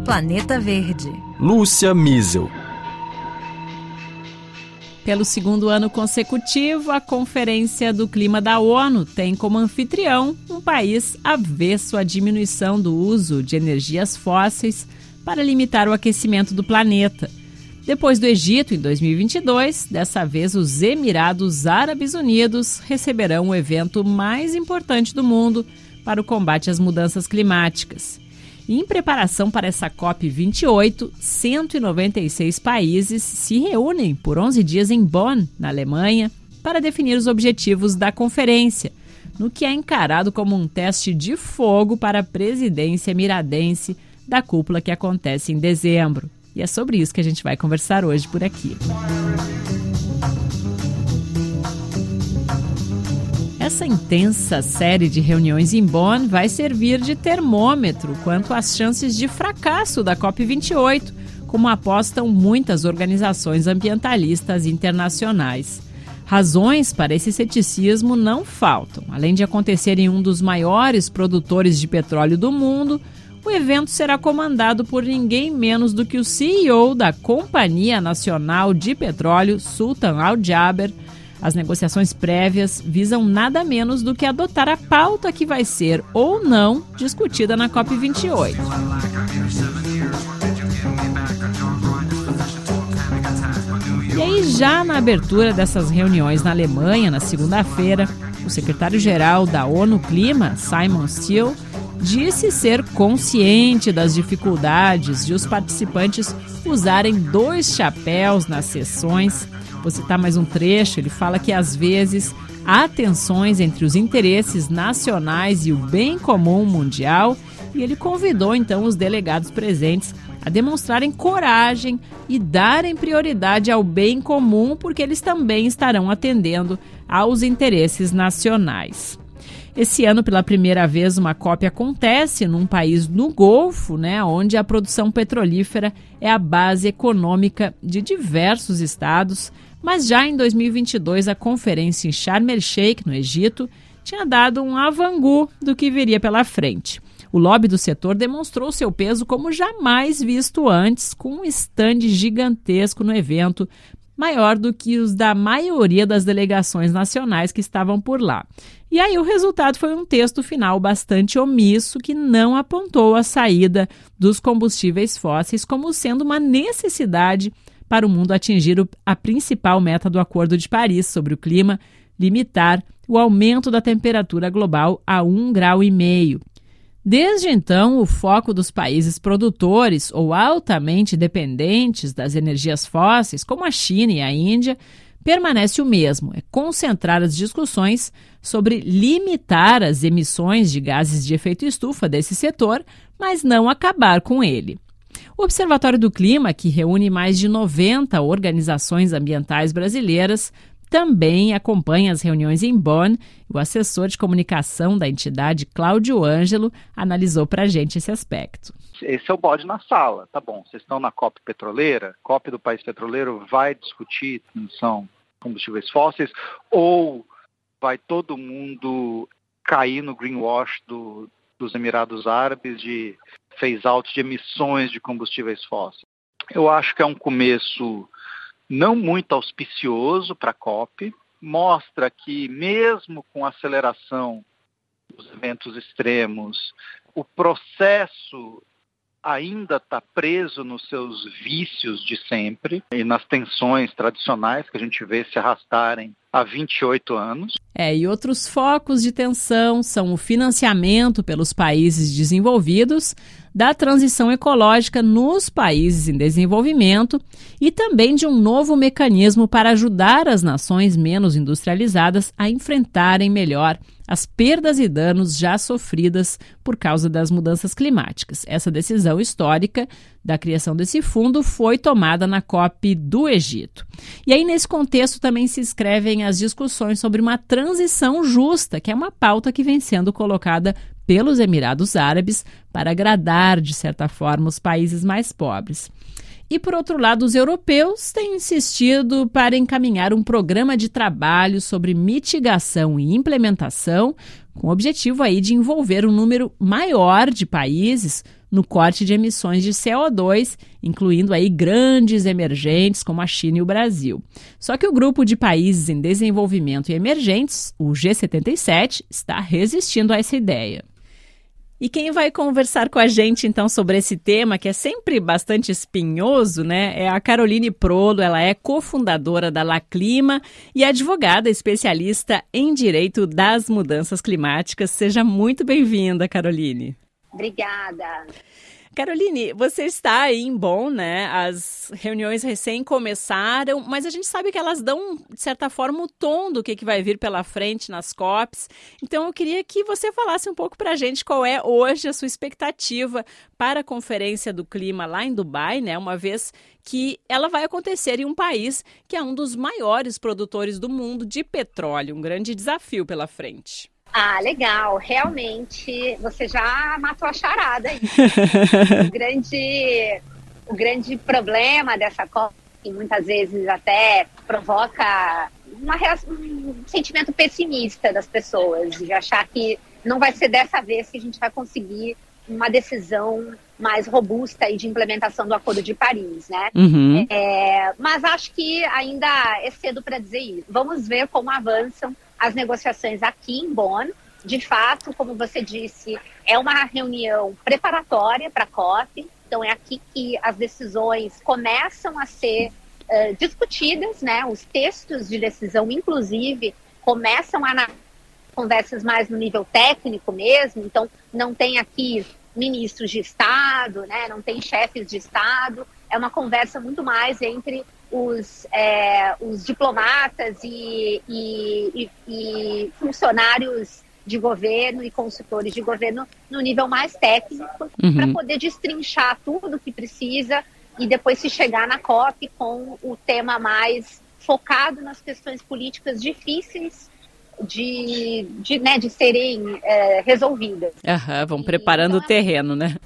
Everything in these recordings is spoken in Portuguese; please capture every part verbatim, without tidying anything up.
Planeta Verde. Lúcia Miesel. Pelo segundo ano consecutivo, a Conferência do Clima da ONU tem como anfitrião um país avesso à diminuição do uso de energias fósseis para limitar o aquecimento do planeta. Depois do Egito, em dois mil e vinte e dois, dessa vez os Emirados Árabes Unidos receberão o evento mais importante do mundo para o combate às mudanças climáticas. E em preparação para essa COP vinte e oito, cento e noventa e seis países se reúnem por onze dias em Bonn, na Alemanha, para definir os objetivos da conferência, no que é encarado como um teste de fogo para a presidência emiradense da cúpula que acontece em dezembro. E é sobre isso que a gente vai conversar hoje por aqui. Essa intensa série de reuniões em Bonn vai servir de termômetro quanto às chances de fracasso da COP vinte e oito, como apostam muitas organizações ambientalistas internacionais. Razões para esse ceticismo não faltam. Além de acontecer em um dos maiores produtores de petróleo do mundo, o evento será comandado por ninguém menos do que o C E O da Companhia Nacional de Petróleo, Sultan Al Jaber. As negociações prévias visam nada menos do que adotar a pauta que vai ser ou não discutida na COP vinte e oito. E aí, já na abertura dessas reuniões na Alemanha, na segunda-feira, o secretário-geral da ONU Clima, Simon Stiell, disse ser consciente das dificuldades de os participantes usarem dois chapéus nas sessões. Vou citar mais um trecho. Ele fala que, às vezes, há tensões entre os interesses nacionais e o bem comum mundial, e ele convidou, então, os delegados presentes a demonstrarem coragem e darem prioridade ao bem comum, porque eles também estarão atendendo aos interesses nacionais. Esse ano, pela primeira vez, uma COP acontece num país no Golfo, né, onde a produção petrolífera é a base econômica de diversos estados. Mas já em dois mil e vinte e dois, a conferência em Sharm el-Sheikh, no Egito, tinha dado um avangu do que viria pela frente. O lobby do setor demonstrou seu peso como jamais visto antes, com um estande gigantesco no evento, maior do que os da maioria das delegações nacionais que estavam por lá. E aí o resultado foi um texto final bastante omisso, que não apontou a saída dos combustíveis fósseis como sendo uma necessidade para o mundo atingir a principal meta do Acordo de Paris sobre o clima, limitar o aumento da temperatura global a um grau e meio. Desde então, o foco dos países produtores ou altamente dependentes das energias fósseis, como a China e a Índia, permanece o mesmo: é concentrar as discussões sobre limitar as emissões de gases de efeito estufa desse setor, mas não acabar com ele. O Observatório do Clima, que reúne mais de noventa organizações ambientais brasileiras, também acompanha as reuniões em Bonn. O assessor de comunicação da entidade, Cláudio Ângelo, analisou para a gente esse aspecto. Esse é o bode na sala, tá bom, vocês estão na COP petroleira, COP do país petroleiro vai discutir emissão de combustíveis fósseis, ou vai todo mundo cair no greenwash do, dos Emirados Árabes de phase-out de emissões de combustíveis fósseis? Eu acho que é um começo não muito auspicioso para a COP, mostra que mesmo com a aceleração dos eventos extremos, o processo ainda está preso nos seus vícios de sempre e nas tensões tradicionais que a gente vê se arrastarem há vinte e oito anos. É, e outros focos de tensão são o financiamento pelos países desenvolvidos da transição ecológica nos países em desenvolvimento e também de um novo mecanismo para ajudar as nações menos industrializadas a enfrentarem melhor as perdas e danos já sofridas por causa das mudanças climáticas. Essa decisão histórica da criação desse fundo foi tomada na COP do Egito. E aí, nesse contexto, também se inscrevem as discussões sobre uma transição justa, que é uma pauta que vem sendo colocada pelos Emirados Árabes para agradar, de certa forma, os países mais pobres. E, por outro lado, os europeus têm insistido para encaminhar um programa de trabalho sobre mitigação e implementação, com o objetivo aí de envolver um número maior de países, no corte de emissões de C O dois, incluindo aí grandes emergentes como a China e o Brasil. Só que o grupo de países em desenvolvimento e emergentes, o G setenta e sete, está resistindo a essa ideia. E quem vai conversar com a gente, então, sobre esse tema, que é sempre bastante espinhoso, né, é a Caroline Prolo. Ela é cofundadora da La Clima e advogada especialista em direito das mudanças climáticas. Seja muito bem-vinda, Caroline. Obrigada. Caroline, você está aí em Bonn, né? As reuniões recém começaram, mas a gente sabe que elas dão, de certa forma, o tom do que, que vai vir pela frente nas COPs. Então, eu queria que você falasse um pouco para a gente qual é hoje a sua expectativa para a Conferência do Clima lá em Dubai, né? Uma vez que ela vai acontecer em um país que é um dos maiores produtores do mundo de petróleo, um grande desafio pela frente. Ah, legal. Realmente, você já matou a charada aí. o, grande, o grande problema dessa COP, que muitas vezes até provoca uma reação, um sentimento pessimista das pessoas, de achar que não vai ser dessa vez que a gente vai conseguir uma decisão mais robusta e de implementação do Acordo de Paris, né? Uhum. É, mas acho que ainda é cedo para dizer isso. Vamos ver como avançam as negociações aqui em Bonn. De fato, como você disse, é uma reunião preparatória para a COP. Então, é aqui que as decisões começam a ser uh, discutidas, né? Os textos de decisão, inclusive, começam a na conversas mais no nível técnico mesmo. Então, não tem aqui ministros de Estado, né? Não tem chefes de Estado. É uma conversa muito mais entre os, é, os diplomatas e, e, e, e funcionários de governo e consultores de governo no nível mais técnico, uhum, para poder destrinchar tudo que precisa e depois se chegar na COP com o tema mais focado nas questões políticas difíceis de, de, né, de serem é, resolvidas. Uhum, vão preparando então, o terreno, né?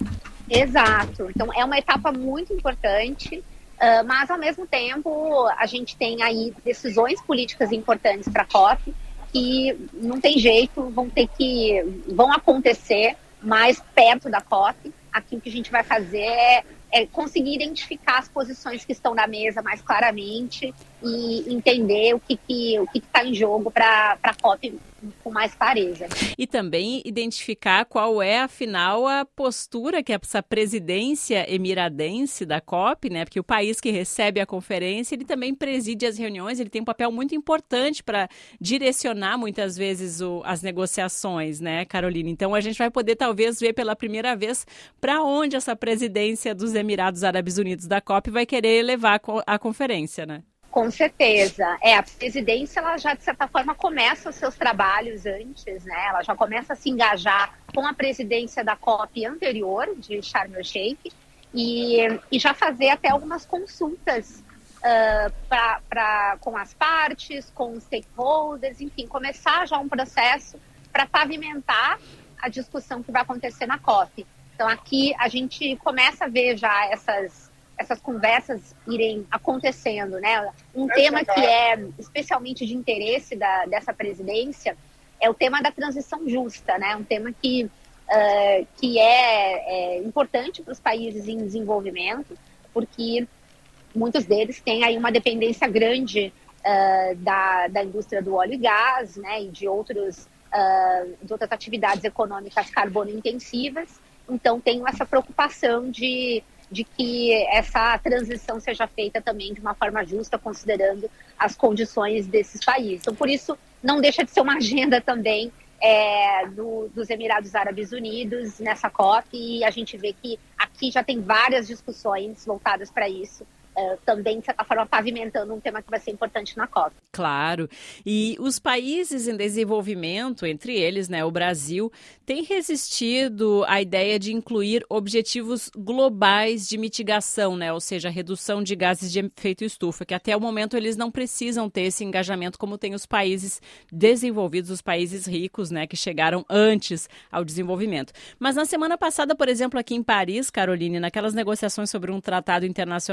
Exato. Então, é uma etapa muito importante, uh, mas, ao mesmo tempo, a gente tem aí decisões políticas importantes para a COP que não tem jeito, vão ter que, vão acontecer mais perto da COP. Aqui o que a gente vai fazer é, é conseguir identificar as posições que estão na mesa mais claramente e entender o que que o que está em jogo para a COP com mais clareza. E também identificar qual é, afinal, a postura que essa presidência emiradense da COP, né? Porque o país que recebe a conferência, ele também preside as reuniões, ele tem um papel muito importante para direcionar, muitas vezes, o, as negociações, né, Carolina? Então, a gente vai poder, talvez, ver pela primeira vez para onde essa presidência dos Emirados Árabes Unidos da COP vai querer levar a conferência, né? Com certeza. É, a presidência, ela já, de certa forma, começa os seus trabalhos antes, né? Ela já começa a se engajar com a presidência da COP anterior, de Sharm el-Sheikh, e, e já fazer até algumas consultas uh, pra, pra, com as partes, com os stakeholders, enfim, começar já um processo para pavimentar a discussão que vai acontecer na COP. Então, aqui a gente começa a ver já essas... essas conversas irem acontecendo, né? Um tema que é especialmente de interesse da, dessa presidência é o tema da transição justa, né? Um tema que, uh, que é, é importante para os países em desenvolvimento, porque muitos deles têm aí uma dependência grande uh, da, da indústria do óleo e gás, né? E de, outros, uh, de outras atividades econômicas carbono-intensivas. Então, tem essa preocupação de de que essa transição seja feita também de uma forma justa, considerando as condições desses países. Então, por isso, não deixa de ser uma agenda também é, do, dos Emirados Árabes Unidos nessa COP, e a gente vê que aqui já tem várias discussões voltadas para isso, é, também, de certa forma, pavimentando um tema que vai ser importante na COP. Claro. E os países em desenvolvimento, entre eles, né, o Brasil, tem resistido à ideia de incluir objetivos globais de mitigação, né, ou seja, redução de gases de efeito estufa, que até o momento eles não precisam ter esse engajamento como tem os países desenvolvidos, os países ricos, né, que chegaram antes ao desenvolvimento. Mas na semana passada, por exemplo, aqui em Paris, Caroline, naquelas negociações sobre um tratado internacional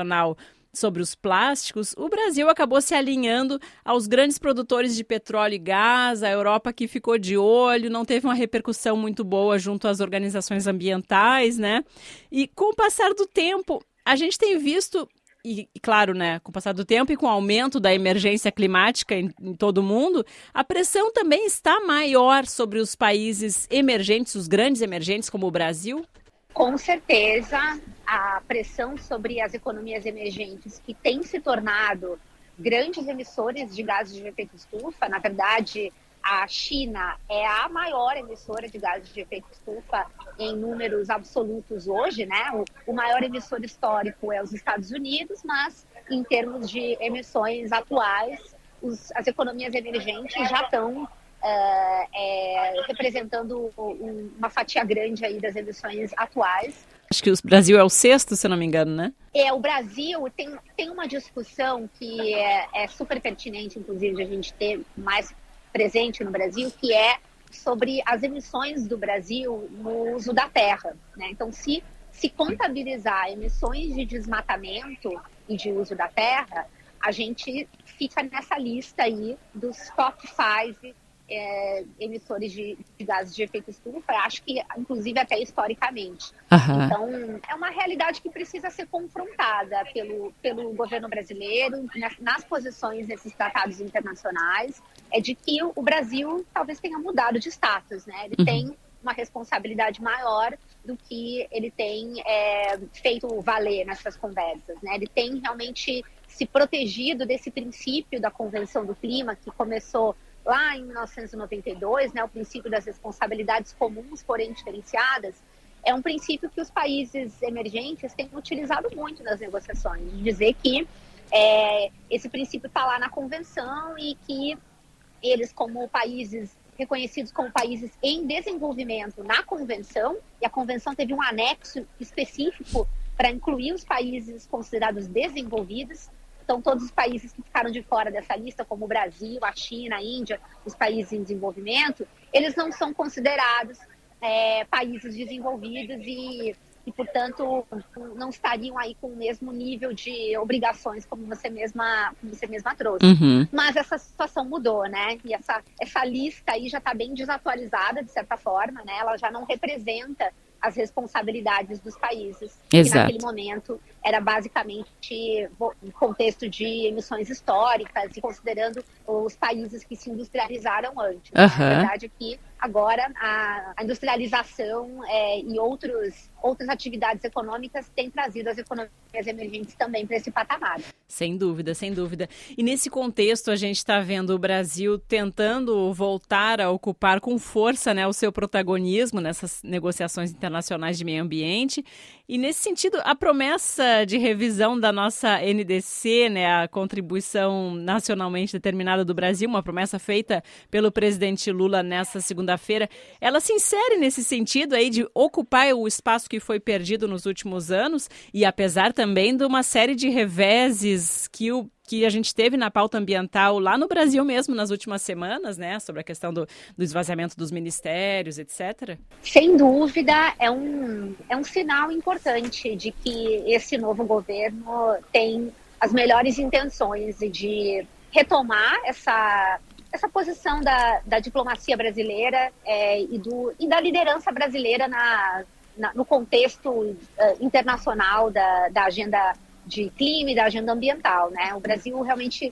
sobre os plásticos, o Brasil acabou se alinhando aos grandes produtores de petróleo e gás, a Europa que ficou de olho, não teve uma repercussão muito boa junto às organizações ambientais, né? E com o passar do tempo, a gente tem visto, e, e claro, né, com o passar do tempo e com o aumento da emergência climática em, em todo o mundo, a pressão também está maior sobre os países emergentes, os grandes emergentes como o Brasil? Com certeza, a pressão sobre as economias emergentes que têm se tornado grandes emissores de gases de efeito estufa, na verdade, a China é a maior emissora de gases de efeito estufa em números absolutos hoje, né? O, o maior emissor histórico é os Estados Unidos, mas em termos de emissões atuais, os, as economias emergentes já estão Uh, é, representando um, uma fatia grande aí das emissões atuais. Acho que o Brasil é o sexto, se eu não me engano, né? É, o Brasil tem, tem uma discussão que é, é super pertinente, inclusive, de a gente ter mais presente no Brasil, que é sobre as emissões do Brasil no uso da terra, né? Então, se, se contabilizar emissões de desmatamento e de uso da terra, a gente fica nessa lista aí dos top five É, emissores de, de gases de efeito estufa, acho que inclusive até historicamente. Uhum. Então, é uma realidade que precisa ser confrontada pelo, pelo governo brasileiro nas, nas posições desses tratados internacionais, é de que o Brasil talvez tenha mudado de status, né? Ele uhum. tem uma responsabilidade maior do que ele tem é, feito valer nessas conversas, né? Ele tem realmente se protegido desse princípio da Convenção do Clima, que começou lá em mil novecentos e noventa e dois, né, o princípio das responsabilidades comuns, porém diferenciadas, é um princípio que os países emergentes têm utilizado muito nas negociações, de dizer que é, esse princípio está lá na convenção e que eles, como países reconhecidos como países em desenvolvimento na convenção, e a convenção teve um anexo específico para incluir os países considerados desenvolvidos. Então, todos os países que ficaram de fora dessa lista, como o Brasil, a China, a Índia, os países em desenvolvimento, eles não são considerados é, países desenvolvidos e, e, portanto, não estariam aí com o mesmo nível de obrigações como você mesma, como você mesma trouxe. Uhum. Mas essa situação mudou, né? E essa, essa lista aí já está bem desatualizada, de certa forma, né? Ela já não representa as responsabilidades dos países. Exato. Que naquele momento era basicamente um contexto de emissões históricas e considerando os países que se industrializaram antes. Uhum. Né? A verdade é que agora a, a industrialização é, e outros, outras atividades econômicas têm trazido as economias emergentes também para esse patamar. Sem dúvida, sem dúvida. E nesse contexto a gente está vendo o Brasil tentando voltar a ocupar com força, né, o seu protagonismo nessas negociações internacionais de meio ambiente. E nesse sentido, a promessa de revisão da nossa N D C, né, a contribuição nacionalmente determinada do Brasil, uma promessa feita pelo presidente Lula nessa segunda-feira, ela se insere nesse sentido aí de ocupar o espaço que foi perdido nos últimos anos e apesar também de uma série de reveses que o que a gente teve na pauta ambiental lá no Brasil mesmo nas últimas semanas, né, sobre a questão do, do esvaziamento dos ministérios, etcétera? Sem dúvida, é um, é um sinal importante de que esse novo governo tem as melhores intenções de retomar essa, essa posição da, da diplomacia brasileira é, e, do, e da liderança brasileira na, na, no contexto uh, internacional da, da agenda de clima e da agenda ambiental, né? O Brasil realmente,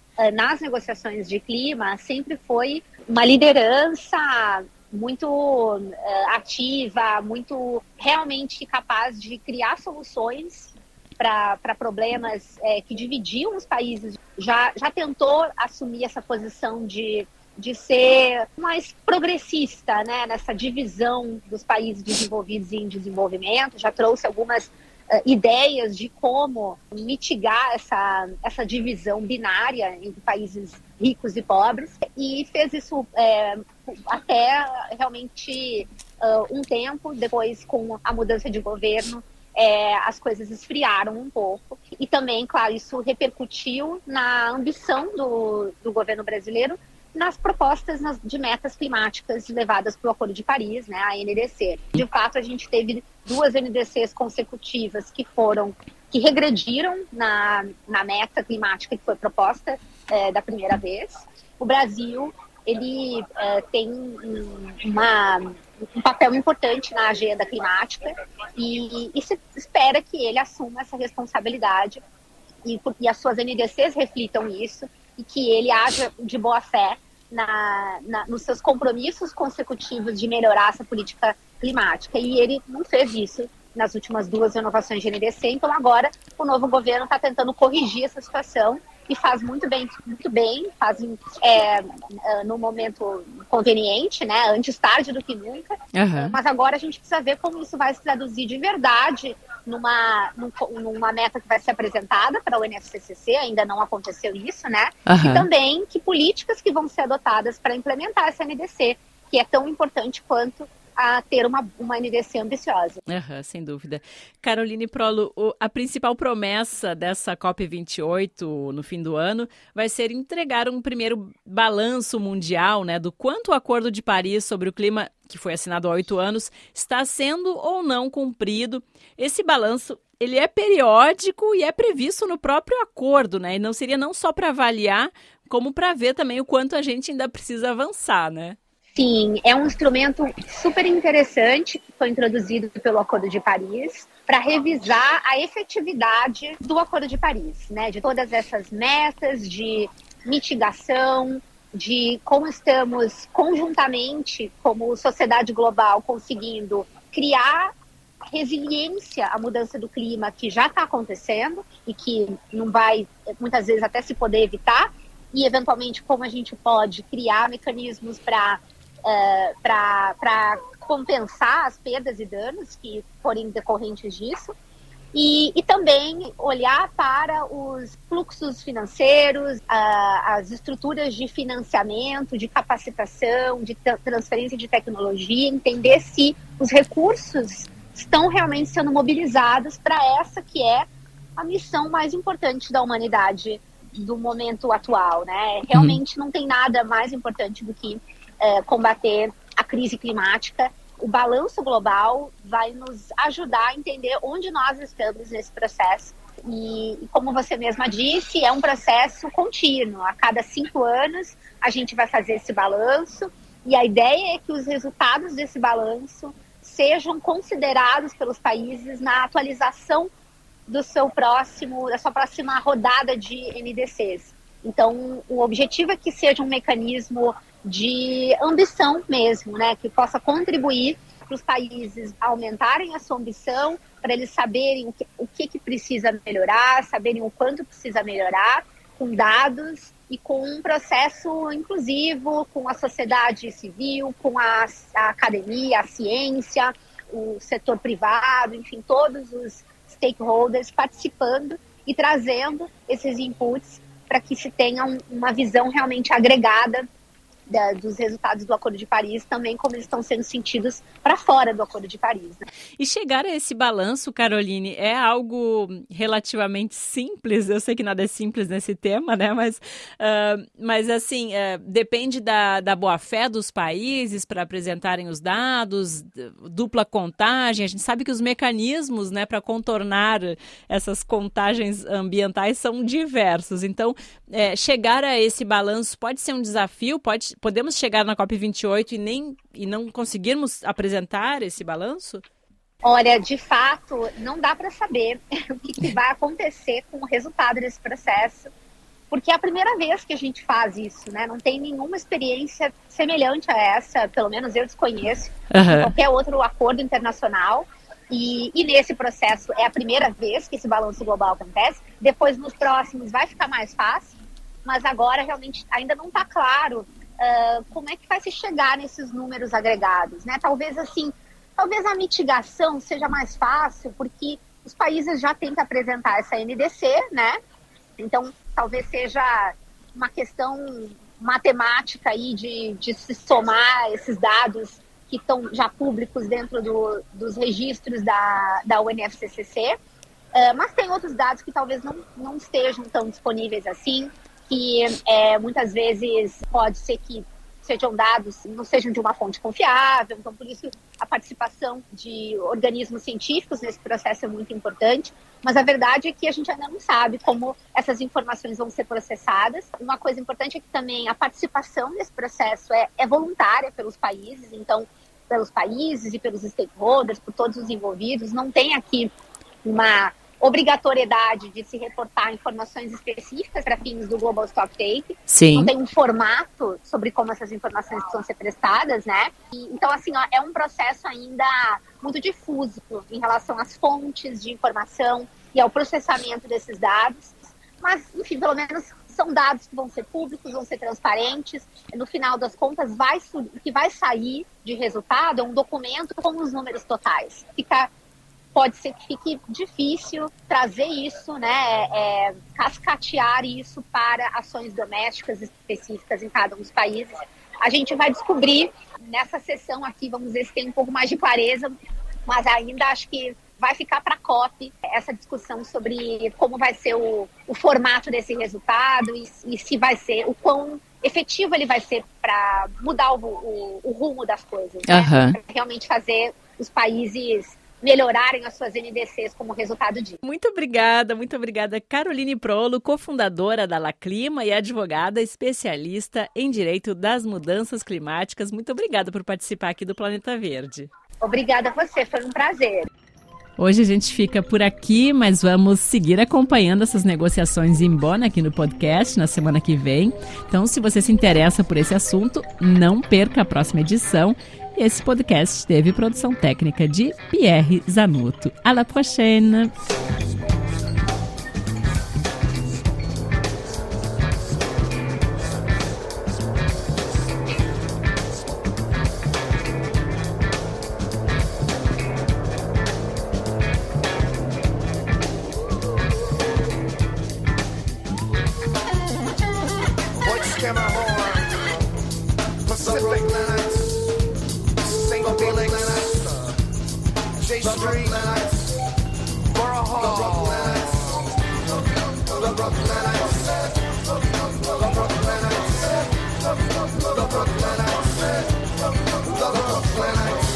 nas negociações de clima, sempre foi uma liderança muito ativa, muito realmente capaz de criar soluções para problemas é, que dividiam os países. Já, já tentou assumir essa posição de, de ser mais progressista, né? Nessa divisão dos países desenvolvidos e em desenvolvimento, já trouxe algumas Uh, ideias de como mitigar essa, essa divisão binária entre países ricos e pobres e fez isso é, até realmente uh, um tempo. Depois, com a mudança de governo, é, as coisas esfriaram um pouco e também, claro, isso repercutiu na ambição do, do governo brasileiro nas propostas de metas climáticas levadas para o Acordo de Paris, né, a N D C. De fato, a gente teve duas N D Cs consecutivas que foram que regrediram na, na meta climática que foi proposta é, da primeira vez. O Brasil ele é, tem um, uma, um papel importante na agenda climática e, e se espera que ele assuma essa responsabilidade e, e as suas N D Cs reflitam isso e que ele haja de boa fé na, na, nos seus compromissos consecutivos de melhorar essa política climática. E ele não fez isso nas últimas duas renovações de N D C, então agora o novo governo está tentando corrigir essa situação e faz muito bem, muito bem, faz é, no momento conveniente, né, antes tarde do que nunca, uhum. Mas agora a gente precisa ver como isso vai se traduzir de verdade numa, numa meta que vai ser apresentada para o N F C C C, ainda não aconteceu isso, né, uhum. E também que políticas que vão ser adotadas para implementar essa N D C, que é tão importante quanto a ter uma, uma N D C ambiciosa. Uhum, sem dúvida. Caroline Prolo, o, a principal promessa dessa COP vinte e oito no fim do ano vai ser entregar um primeiro balanço mundial, né, do quanto o Acordo de Paris sobre o clima, que foi assinado há oito anos, está sendo ou não cumprido. Esse balanço, ele é periódico e é previsto no próprio acordo, né? E não seria não só para avaliar, como para ver também o quanto a gente ainda precisa avançar, né? Sim, é um instrumento super interessante que foi introduzido pelo Acordo de Paris para revisar a efetividade do Acordo de Paris, né? De todas essas metas de mitigação, de como estamos conjuntamente, como sociedade global, conseguindo criar resiliência à mudança do clima que já está acontecendo e que não vai, muitas vezes, até se poder evitar, e, eventualmente, como a gente pode criar mecanismos para Uh, para compensar as perdas e danos que forem decorrentes disso e, e também olhar para os fluxos financeiros, uh, as estruturas de financiamento, de capacitação, de transferência de tecnologia, entender se os recursos estão realmente sendo mobilizados para essa que é a missão mais importante da humanidade do momento atual, né? Realmente não tem nada mais importante do que É, combater a crise climática. O balanço global vai nos ajudar a entender onde nós estamos nesse processo. E, e como você mesma disse, é um processo contínuo. A cada cinco anos a gente vai fazer esse balanço e a ideia é que os resultados desse balanço sejam considerados pelos países na atualização do seu próximo, da sua próxima rodada de N D Cs. Então, o objetivo é que seja um mecanismo de ambição mesmo, né, que possa contribuir para os países aumentarem a sua ambição, para eles saberem o que, o que, que precisa melhorar, saberem o quanto precisa melhorar, com dados e com um processo inclusivo, com a sociedade civil, com a, a academia, a ciência, o setor privado, enfim, todos os stakeholders participando e trazendo esses inputs para que se tenha um, uma visão realmente agregada Da, dos resultados do Acordo de Paris, também como eles estão sendo sentidos para fora do Acordo de Paris. Né? E chegar a esse balanço, Caroline, é algo relativamente simples? Eu sei que nada é simples nesse tema, né? Mas, uh, mas assim, uh, depende da, da boa-fé dos países para apresentarem os dados, dupla contagem. A gente sabe que os mecanismos, né, para contornar essas contagens ambientais são diversos. Então, é, chegar a esse balanço pode ser um desafio, pode Podemos chegar na COP vinte e oito e, nem, e não conseguirmos apresentar esse balanço? Olha, de fato, não dá para saber o que, que vai acontecer com o resultado desse processo, porque é a primeira vez que a gente faz isso, né? Não tem nenhuma experiência semelhante a essa, pelo menos eu desconheço, uhum. em qualquer outro acordo internacional. E, e nesse processo é a primeira vez que esse balanço global acontece. Depois, nos próximos, vai ficar mais fácil, mas agora realmente ainda não está claro Uh, como é que vai se chegar nesses números agregados, né? Talvez assim, talvez a mitigação seja mais fácil, porque os países já têm que apresentar essa N D C, né? Então, talvez seja uma questão matemática aí de, de se somar esses dados que estão já públicos dentro do, dos registros da, da U N F C C C, uh, mas tem outros dados que talvez não, não estejam tão disponíveis assim, que é, muitas vezes pode ser que sejam dados, não sejam de uma fonte confiável. Então, por isso, a participação de organismos científicos nesse processo é muito importante. Mas a verdade é que a gente ainda não sabe como essas informações vão ser processadas. Uma coisa importante é que também a participação nesse processo é, é voluntária pelos países. Então, pelos países e pelos stakeholders, por todos os envolvidos, não tem aqui uma obrigatoriedade de se reportar informações específicas para fins do Global Stocktake. Sim. Não tem um formato sobre como essas informações precisam ser prestadas, né? E, então, assim, ó, é um processo ainda muito difuso em relação às fontes de informação e ao processamento desses dados. Mas, enfim, pelo menos são dados que vão ser públicos, vão ser transparentes. No final das contas, vai, o que vai sair de resultado é um documento com os números totais. Fica... Pode ser que fique difícil trazer isso, né, é, cascatear isso para ações domésticas específicas em cada um dos países. A gente vai descobrir nessa sessão aqui, vamos ver se tem um pouco mais de clareza, mas ainda acho que vai ficar para a COP essa discussão sobre como vai ser o, o formato desse resultado e, e se vai ser, o quão efetivo ele vai ser para mudar o, o, o rumo das coisas, né? Uhum. Pra realmente fazer os países melhorarem as suas N D Cs como resultado disso. Muito obrigada, muito obrigada, Caroline Prolo, cofundadora da Laclima e advogada especialista em direito das mudanças climáticas. Muito obrigada por participar aqui do Planeta Verde. Obrigada a você, foi um prazer. Hoje a gente fica por aqui, mas vamos seguir acompanhando essas negociações em Bonn aqui no podcast na semana que vem. Então, se você se interessa por esse assunto, não perca a próxima edição. Esse podcast teve produção técnica de Pierre Zanotto. À la prochaine! The Brooklynites, the Brooklynites, the Brooklynites.